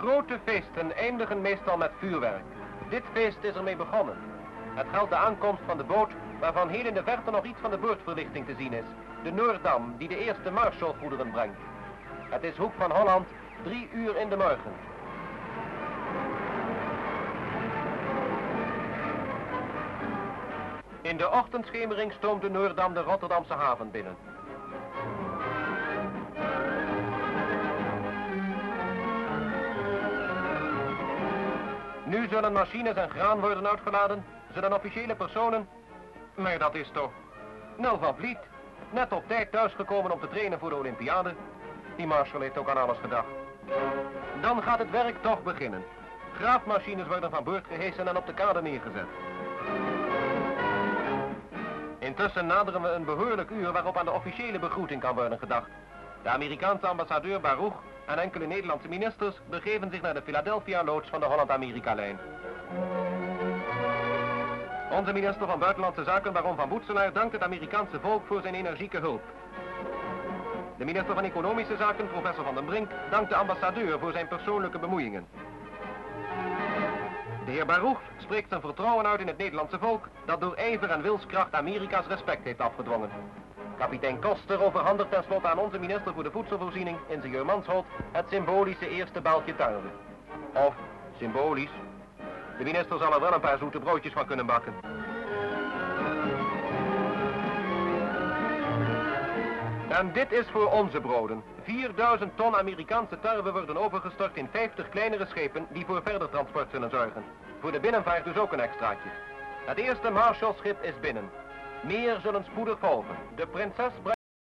Grote feesten eindigen meestal met vuurwerk. Dit feest is ermee begonnen. Het geldt de aankomst van de boot, waarvan heel in de verte nog iets van de boordverlichting te zien is. De Noordam, die de eerste Marshallgoederen brengt. Het is Hoek van Holland, 3 uur in de morgen. In de ochtendschemering stroomt de Noordam de Rotterdamse haven binnen. Nu zullen machines en graan worden uitgeladen, zullen officiële personen... Maar dat is toch... Nel van Vliet, net op tijd thuisgekomen om te trainen voor de Olympiade. Die Marshall heeft ook aan alles gedacht. Dan gaat het werk toch beginnen. Graafmachines worden van boord gehesen en op de kade neergezet. Intussen naderen we een behoorlijk uur waarop aan de officiële begroeting kan worden gedacht. De Amerikaanse ambassadeur Baruch en enkele Nederlandse ministers begeven zich naar de Philadelphia-loods van de Holland-Amerika-lijn. Onze minister van Buitenlandse Zaken, baron van Boetselaar, dankt het Amerikaanse volk voor zijn energieke hulp. De minister van Economische Zaken, professor Van den Brink, dankt de ambassadeur voor zijn persoonlijke bemoeiingen. De heer Baruch spreekt zijn vertrouwen uit in het Nederlandse volk, dat door ijver en wilskracht Amerika's respect heeft afgedwongen. Kapitein Koster overhandigt tenslotte aan onze minister voor de voedselvoorziening, ingenieur Mansholt, het symbolische eerste baaltje tarwe. Of, symbolisch, de minister zal er wel een paar zoete broodjes van kunnen bakken. En dit is voor onze broden. 4000 ton Amerikaanse tarwe worden overgestort in 50 kleinere schepen die voor verder transport zullen zorgen. Voor de binnenvaart dus ook een extraatje. Het eerste Marshallschip is binnen. Meer zullen spoedig volgen. De Prinses